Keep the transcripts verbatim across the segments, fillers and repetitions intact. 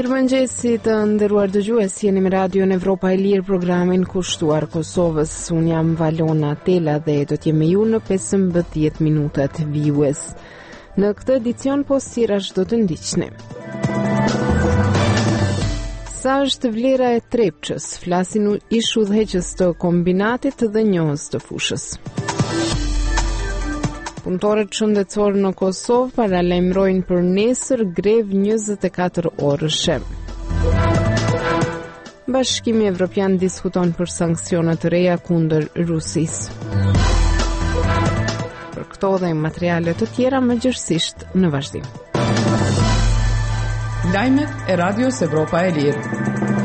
Mirëmëngjesi të nderuar dëgjues, jeni me Radion Evropa e Lirë, programin kushtuar Kosovës. Unë jam Valona Tela dhe do të jem me ju në pesëmbëdhjetë minutat vijues. Në këtë edicion po sirash do të ndiqni. Sa është vlera e Trepçës, flasin ish udhëheqës të kombinatit dhe njohës të fushës. Punëtorët shëndetësorë në Kosovë paralajmërojnë për nesër grevë njëzet e katër orëshe. Bashkimi Evropian diskuton për sankcione të reja kundër Rusisë. Për këto dhe materiale të tjera mëgjërësisht në vazhdim. Lajmet e Radios Evropa e Lirë.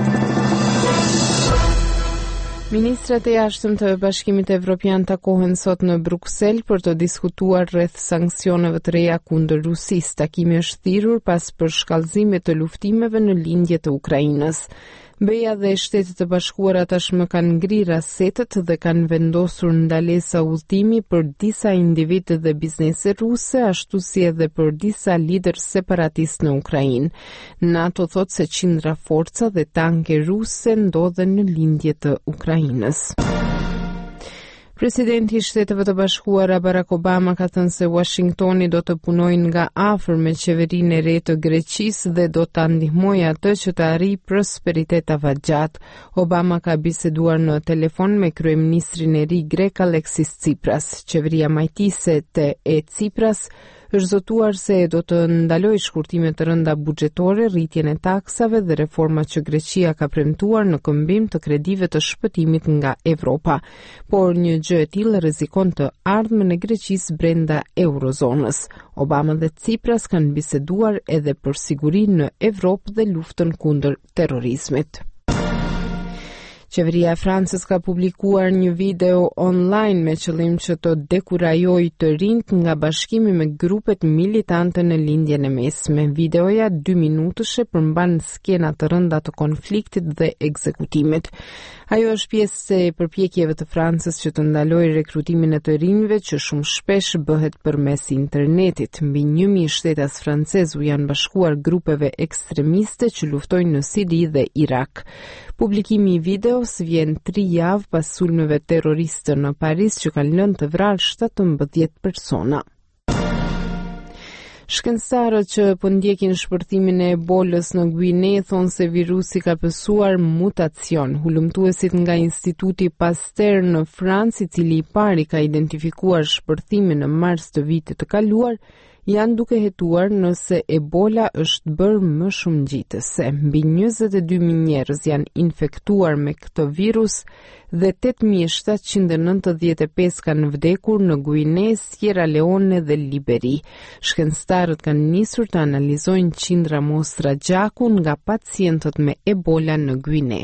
Ministrat e jashtëm të Bashkimit Evropian takohen sot në Bruksel për të diskutuar rreth sanksioneve të reja kundër Rusisë. Takimi është thirrur pas përshkallëzimit të luftimeve në lindje të Ukrainës. B E A dhe Shtetet e Bashkuara tashmë kanë ngrirë asetet dhe kanë vendosur ndalesa udhëtimi për disa individë dhe biznese ruse, ashtu si edhe për disa lider separatistë në Ukrainë. NATO thotë se qindra forca dhe tanke ruse ndodhen në lindje të Ukrainës. Presidenti i Shteteve të Bashkuara Barack Obama ka thënë se Washingtoni do të punojë nga afër me qeverinë e re të Greqisë dhe do ta ndihmojë atë që të arrijë prosperitet afatgjat. Obama ka biseduar në telefon me kryeministrin e ri grek Alexis Tsipras. Qeveria majtise të e Tsipras është zotuar se do të ndalojë shkurtime të rënda buxhetore, rritjen e taksave dhe reformat që Greqia ka premtuar në këmbim të kredive të shpëtimit nga Evropa. Por një gjë e tillë rrezikon të ardhmen e Greqisë brenda eurozonës. Obama dhe Tsipras kanë biseduar edhe për sigurinë në Evropë dhe luftën kundër terrorizmit. Qeveria e Francës ka publikuar një video online me qëllim që të dekurajojë të rinjt nga bashkimi me grupet militante në lindjen e mesme. Videoja dy minutëshe përmban skena të rënda të konfliktit dhe ekzekutimit. Ajo është pjesë e përpjekjeve të Francës që të ndalojë rekrutimin e të rinjve që shumë shpesh bëhet përmes internetit. Mbi një mijë shtetas francez u janë bashkuar grupeve ekstremiste që luftojnë në Siri dhe Irak. Publikimi i videos vjen tri javë pas sulmeve terroriste në Paris që kanë lënë të vrarë shtatëmbëdhjetë persona. Shkencëtarët që po ndjekin shpërtimin e Ebolës në Guine thonë se virusi ka pësuar mutacion. Hulumtuesit nga Instituti Pasteur në Francë, i cili i pari ka identifikuar shpërtimin në mars të vitit të kaluar, janë duke hetuar nëse Ebola është bërë më shumë ngjitëse. Mbi njëzet e dy mijë njerëz janë infektuar me këtë virus dhe tetë mijë shtatëqind e nëntëdhjetë e pesë kanë vdekur në Guine, Sierra Leone dhe Liberi. Shkencëtarët kanë nisur të analizojnë qindra mostra gjaku nga pacientët me Ebola në Guine.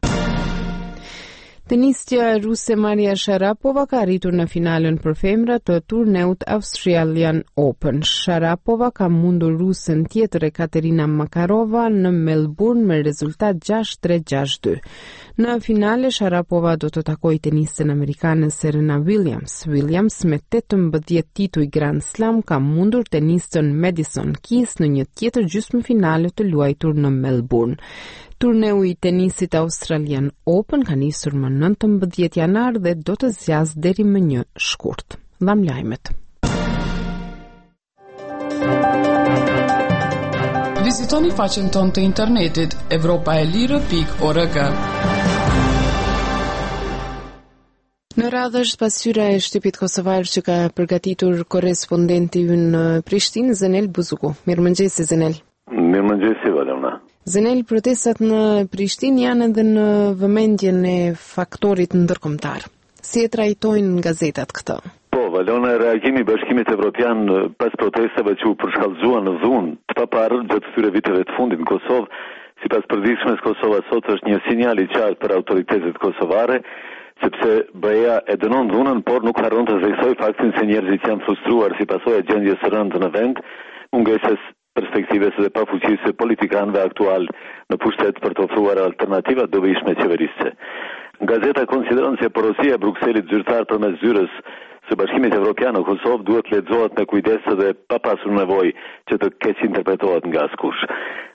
Tenistja ruse Maria Sharapova ka arritur në finalen për femra të turneut Australian Open. Sharapova ka mundur rusen tjetër Ekaterina Makarova në Melbourne me rezultat gjashtë tre gjashtë dy. Në finale Sharapova do të takojë tenisten amerikane Serena Williams. Williams me tetëmbëdhjetë tituj Grand Slam ka mundur tenisten Madison Keys në një tjetër gjysmëfinale të luajtur në Melbourne. Turneu i tenisit Australian Open ka nisur më nëntëmbëdhjetë janar dhe do të zgjasë deri më një shkurt. Dham lajmet. Vizitoni faqen tonë të internetit evropaelire pikë org. Në radhë është pasqyra e shtypit kosovar që ka përgatitur korrespondenti ynë në Prishtinë, Zenel Buzuku. Mirëmëngjesi Zenel. Mirëmëngjesi Valona. Zenel, protestat në Prishtinë janë edhe në vëmendjen e faktorit ndërkombëtar. Si e trajtojnë gazetat këtë? Po, Valona, reagimi i Bashkimit Evropian pas protestave që u përshkallëzuan në dhunë të paparë gjatë këtyre viteve të fundit në Kosovë, sipas përditshmës Kosova sot është një sinjal i qartë për autoritetet kosovare, sepse B E A e dënon dhunën, por nuk harron të theksojë faktin se njerëzit janë frustruar si pasojë e gjendjes së rëndë në vend, mungesës perspektives dhe pafuqisë politikanëve aktual në pushtet për të ofruar alternativa dobishme qeverisë. Gazeta konsideron se porosia e Brukselit zyrtar përmes zyrës së Bashkimit Evropian në Kosovë duhet lexohet me kujdes dhe pa pasur nevojë që të keq interpretohet nga askush.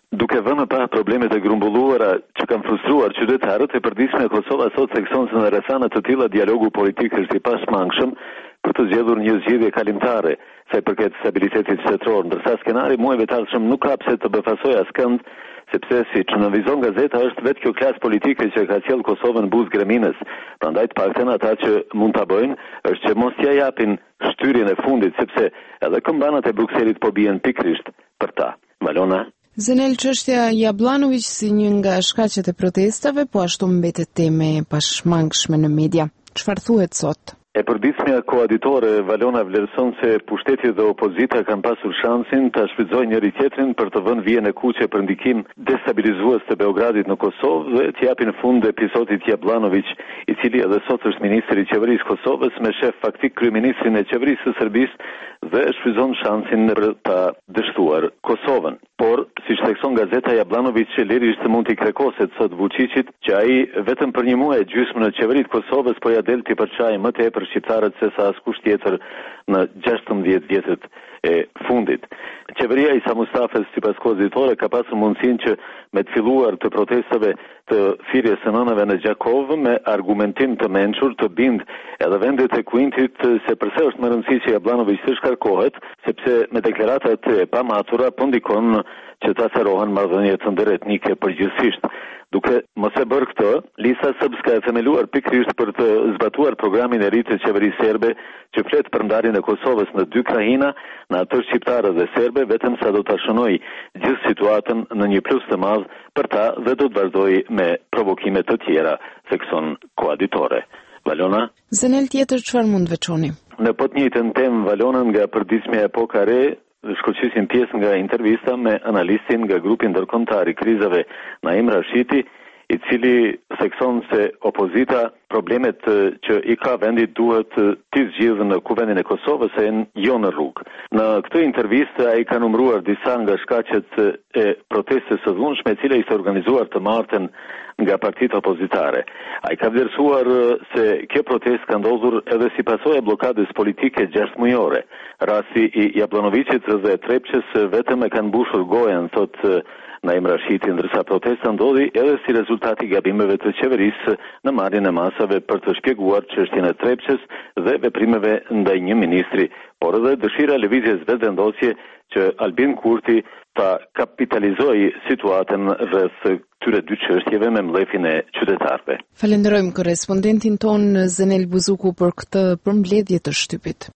Duke vënë pa problemet e grumbulluara që kanë frustruar qytetarët, e përditshme e Kosova sot sekson se në rrethana të tilla dialogu politik është i pashmangshëm për të zgjedhur një zgjidhje kalimtare sa i përket stabilitetit shtetëror, ndërsa skenari muajve të ardhshëm nuk ka pse të befasojë askënd, sepse siç nënvizon gazeta është vetë kjo klasë politike që ka sjell Kosovën buzë greminës. Prandaj të paktën ata që mund ta bëjnë është që mos t'ia japin shtyrjen e fundit, sepse edhe këmbënat e Brukselit po bien pikërisht për ta. Valona. Zenel, çështja Jablanović si një nga shkaqet e protestave, po ashtu mbetet temë e pashmangshme në media. Çfarë thuhet sot? E përditshmja koaditore Valona vlerëson se pushteti dhe opozita kanë pasur shansin të shfrytëzojnë njëri tjetrin për të vënë vijën e kuqe për ndikim destabilizues të Beogradit në Kosovë dhe të japin fund episodit Jablanović, i cili edhe sot është ministri i qeverisë Kosovës me shef faktik kryeministrin e qeverisë së Serbisë dhe shfrytëzon shansin për ta dështuar Kosovën. Por, siç thekson gazeta, Jablanović lirisht mund t'i krekoset sot Vučićit që ai vetëm për një muaj e gjysmë në qeveritë Kosovës po ja del t'i përçajë më tepër shqiptarët se sa askush tjetër në gjashtëmbëdhjetë vjetët e fundit. Qeveria e Isa Mustafës, sipas koaditore, ka pasur mundësinë që me të filluar të protestave të thirrjes së nënave në Gjakov me argumentim të mençur të bind edhe vendet e Kuintit se përse është më rëndësishme që Jablanović të shkarkohet, sepse me deklaratat e pamatura po ndikon që ta therohen marrëdhëniet ndëretnike përgjithsisht. Duke mos e bërë këtë, Lista Srpska e themeluar pikërisht për të zbatuar programin e ri të qeverisë serbe që flet për ndarjen e Kosovës në dy krahina, në atë shqiptare dhe serbe, vetëm sa do ta shënojë gjithë situatën në një plus të madh për ta dhe do të vazhdojë me provokime të tjera, thekson koaditore. Valona? Zenel, tjetër çfarë mund veçoni? Në po të njëjtën temë, Valona, nga përditshmja Epoka Re, shkëlqisim pjesë nga intervista me analistin nga grupi ndërkombëtar i krizave Naim Rashiti, i cili thekson se opozita problemet që i ka vendit duhet t'i zgjidhë në kuvendin e Kosovës e jo në rrugë. Në këtë intervistë ai ka numëruar disa nga shkaqet e protestës së dhunshme, e cila ishte organizuar të martën nga partitë opozitare. Ai ka vlerësuar se kjo protestë ka ndodhur edhe si pasojë e bllokadës politike gjashtëmuajore. Rasti i Jablanovićit dhe Trepçës vetëm e kanë mbushur gojën, thotë Naim Rashiti, ndërsa protesta ndodhi edhe si rezultat i gabimeve të qeverisë në marrjen e masave për të shpjeguar çështjen e Trepçës dhe veprimeve ndaj një ministri, por edhe dëshira lëvizjes vetëvendosje që Albin Kurti ta kapitalizoi situatën rreth këtyre dy çështjeve me mllefin e qytetarëve. Falenderojmë korrespondentin ton Zenel Buzuku për këtë përmbledhje të shtypit.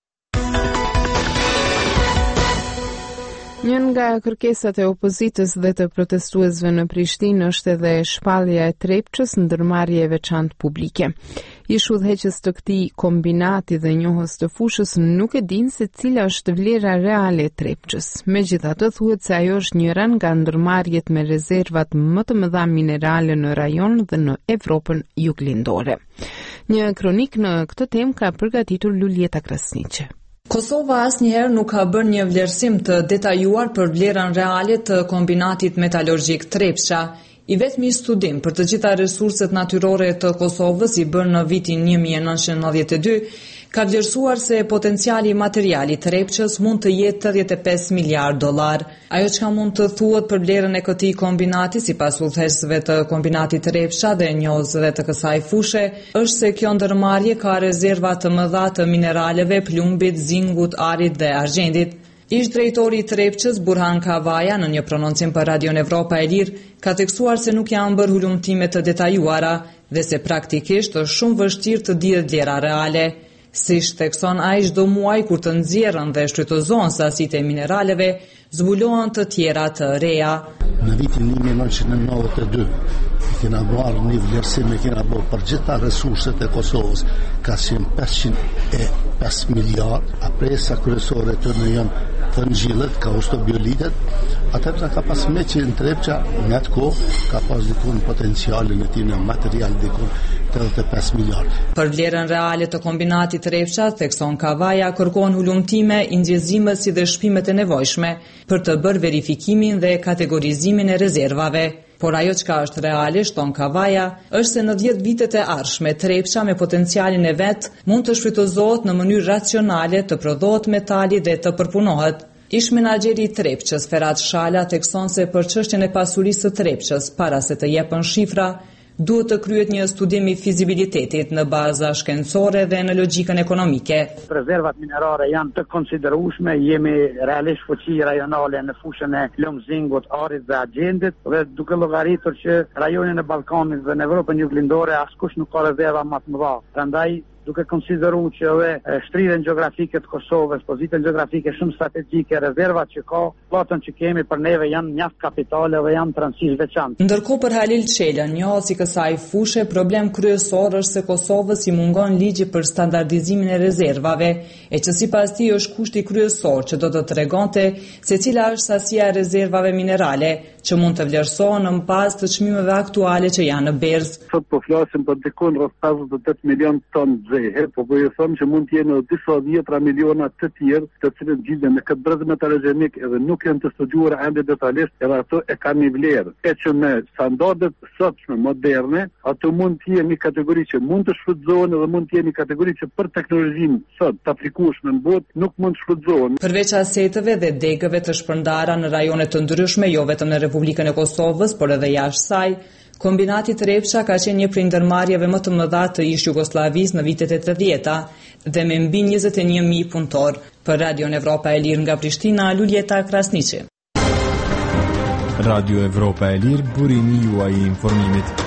Një nga kërkesat e opozitës dhe të protestuesve në Prishtinë është edhe shpallja e Trepçës, ndërmarrje e veçantë publike. Ish udhëheqës të këtij kombinati dhe njohës të fushës nuk e din se cila është vlera reale e Trepçës. Megjithatë, thuhet se ajo është njëra nga ndërmarrjet me rezervat më të mëdha minerale në rajon dhe në Evropën juglindore. Një kronik në këtë temë ka përgatitur Lulieta Krasniqe. Kosova asnjëherë nuk ka bërë një vlerësim të detajuar për vlerën reale të kombinatit metalurgjik Trepça. I vetmi studim për të gjitha resurset natyrore të Kosovës i bërë në vitin një mijë e nëntëqind e nëntëdhjetë e dy ka vlerësuar se potenciali material i Trepçës mund të jetë tetëdhjetë e pesë miliardë dollar. Ajo çka mund të thuhet për vlerën e këtij kombinati, sipas udhëheqësve të kombinatit Trepça dhe njohësve të kësaj fushë, është se kjo ndërmarrje ka rezerva të mëdha të mineraleve, plumbit, zingut, arit dhe argjendit. Ish drejtori i Trepçës, Burhan Kavaja, në një prononcim për Radion Evropa e Lirë, ka theksuar se nuk janë bërë hulumtime të detajuara dhe se praktikisht është shumë vështirë të dihet vlera reale. Siç thekson ai, çdo muaj kur të nxjerrën dhe shfrytëzohen sasitë e mineraleve, zbulohen të tjera të reja. Në vitin një mijë e nëntëqind e nëntëdhjetë e dy kena bërë një vlerësim, kena bërë për gjitha resurset e Kosovës, ka qenë pesëqind e pesë miliardë, a presa kryesore të në janë të ngjillet, ka ushtobiolitet, atëherë ka pas me që në Trepça, në atë kohë, ka pas dikun potencialin e tij në material dikun tetëdhjetë e pesë miliardë. Për vlerën reale të kombinatit Trepça, thekson Kavaja, kërkon hulumtime, indjezime si dhe shpimet e nevojshme për të bërë verifikimin dhe kategorizimin e rezervave. Por ajo çka është reale, shton Kavaja, është se në dhjetë vitet e ardhshme Trepça me potencialin e vet mund të shfrytëzohet në mënyrë racionale, të prodhohet metali dhe të përpunohet. Ish menaxheri i Trepçës, Ferhat Shala, thekson se për çështjen e pasurisë së Trepçës, para se të jepen shifra, duhet të kryet një studim i fizibilitetit në baza shkencore dhe në logjikën ekonomike. Rezervat minerare janë të konsiderueshme, jemi realisht fuqi rajonale në fushën e Lomzingut, Arit dhe Agjendit, dhe duke llogaritur që rajonin e Ballkanit dhe në Evropën juglindore askush nuk ka rezerva më të mëdha. Prandaj duke konsideruar që edhe shtrirjen gjeografike të Kosovës, pozitën gjeografike shumë strategjike, rezervat që ka, flotën që kemi për neve janë mjaft kapitale dhe janë të rëndësishme veçantë. Ndërkohë për Halil Çelën, njohës i kësaj fushe, problem kryesor është se Kosovës i mungon ligji për standardizimin e rezervave, e që sipas tij është kushti kryesor që do të tregonte se cila është sasia e rezervave minerale që mund të vlerësohen në bazë të çmimeve aktuale që janë në berz. Sot po flasim për diku rreth pesëdhjetë e tetë milion ton zehe, po po ju them që mund të jenë disa dhjetra miliona të tjerë, të cilët gjenden në këtë brez metalurgjik edhe nuk janë të studiuar ende detajisht, edhe ato e kanë një vlerë. E që me standardet sotshme moderne, ato mund të jenë një kategori që mund të shfrytëzohen dhe mund të jenë një kategori që për teknologjinë sot të aplikueshme në botë nuk mund të shfrytëzohen. Përveç aseteve dhe degëve të shpërndara në rajone të ndryshme, jo vetëm në Republikën e Kosovës, por edhe jashtë saj, kombinati Trepça ka qenë një prej ndërmarrjeve më të mëdha të ish Jugosllavisë në vitet e tetëdhjetë dhe me mbi njëzet e një mijë punëtor. Për Radio Evropa e Lirë nga Prishtina, Luljeta Krasniqi. Radio Evropa e Lirë, burimi juaj i informimit.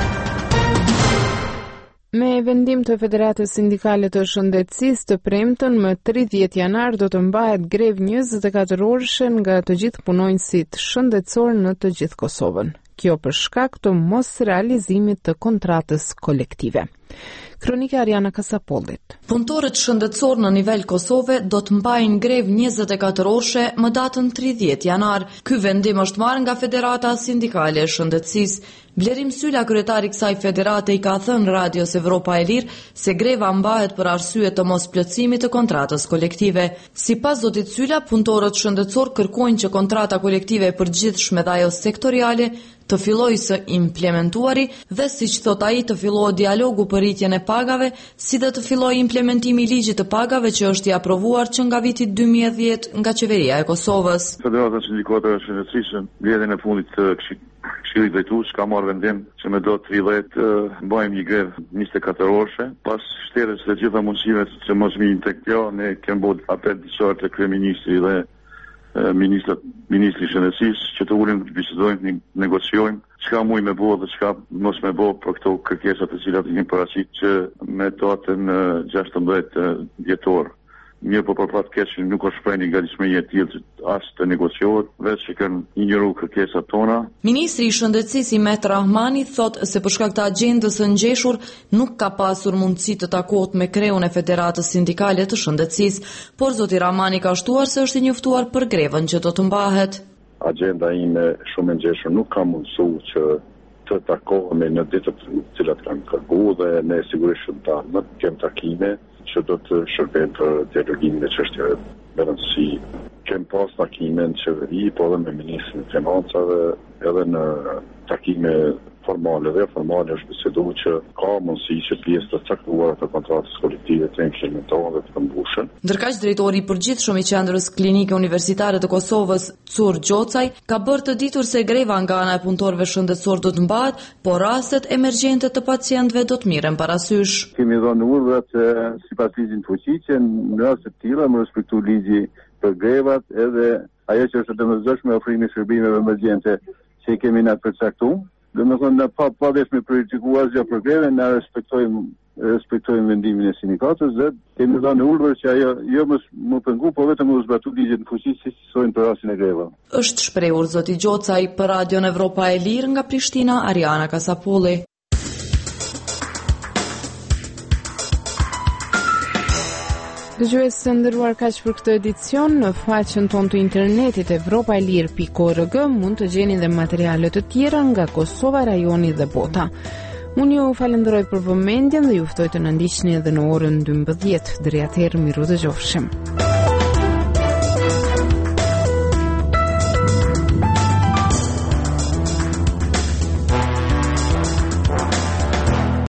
Me vendim të Federatës Sindikale të Shëndetësisë të premten, më tridhjetë janar do të mbahet grevë njëzet e katër orëshe nga të gjithë punonjësit shëndetësor në të gjithë Kosovën. Kjo për shkak të mos realizimit të kontratës kolektive. Kronika Ariana Kasapollit. Punëtorët shëndetësor në nivel Kosove do të mbajnë grevë njëzet e katër orëshe më datën tridhjetë janar. Ky vendim është marrë nga Federata Sindikale e Shëndetësisë. Blerim Sylla, kryetari i kësaj federate, i ka thënë Radios Evropa e Lirë se greva mbahet për arsye të mos plotësimit të kontratës kolektive. Sipas zotit Sylla, punëtorët shëndetësor kërkojnë që kontrata kolektive e përgjithshme dhe ajo sektoriale të fillojë së implementuari dhe, siç thot ai, të fillohet dialogu për rritjen e pagave, si dhe të fillojë implementimi i ligjit të pagave që është i aprovuar që nga viti dy mijë e dhjetë nga qeveria e Kosovës. Federata Sindikale e Shëndetësisë mbledhjen e fundit të Këshillit Drejtues ka marrë vendim që me do të fillet uh, mbajmë një grevë njëzet e katër orëshe. Pas shterjes së gjitha mundësive që mos vinë tek kjo, ne kemi bërë apel dësor te kryeministri dhe uh, ministri ministri i Shëndetësisë që të ulim të bisedojmë, të negociojmë çka mund me bëu dhe çka mos me bëu për këto kërkesa të cilat janë paraqitur që me datën uh, gjashtëmbëdhjetë dhjetor. Mirë, po për fat keq nuk është shpreh një gatishmëri e tillë as të negociohet, vetë që kanë injoruar kërkesat tona. Ministri i Shëndetësisë Met Rahmani thotë se për shkak të agjendës së ngjeshur nuk ka pasur mundësi të takohet me kreun e Federatës Sindikale të Shëndetësisë, por zoti Rahmani ka shtuar se është i njoftuar për grevën që do të mbahet. Agjenda ime shumë e ngjeshur nuk ka mundësuar që të takohemi në ditët të cilat kanë kërkuar dhe ne sigurisht të më kem takime që do të shërbejnë për dialogimin e çështjeve me rëndësi. Kem pas takime në qeveri, po edhe me ministrin e Financave, edhe në takime formale dhe formale është biseduar që ka mundësi që pjesë të caktuara të kontratës kolektive të implementohen dhe të mbushen. Ndërkaq drejtori i përgjithshëm i Qendrës Klinike Universitare të Kosovës, Cur Gjocaj, ka bërë të ditur se greva nga ana e punëtorëve shëndetësor do të mbahet, por rastet emergjente të pacientëve do të mirën parasysh. Kemi dhënë urdhra që sipas ligjit të fuqi që në raste të tilla më respektu ligji për grevat edhe ajo që është domosdoshme ofrimi i shërbimeve emergjente që i kemi na përcaktuar. Domethënë në pa pa vesh me projektuar asgjë për grevën, na respektojmë respektojmë vendimin e sindikatës dhe kemi dhënë urdhër që ajo jo më më pengu, po vetëm u zbatu ligjet në fuqi si thonë për rastin e grevës. Është shprehur zoti Gjocaj për Radion Evropa e Lirë nga Prishtina, Ariana Kasapolli. Dëgjues të nderuar, kaq për këtë edicion. Në faqen tonë të internetit evropa e lirë pikë org mund të gjeni dhe materiale të tjera nga Kosova, rajoni dhe bota. Unë ju falenderoj për vëmendjen dhe ju ftoj të na ndiqni edhe në orën dymbëdhjetë. Deri atëherë, miru dëgjofshim.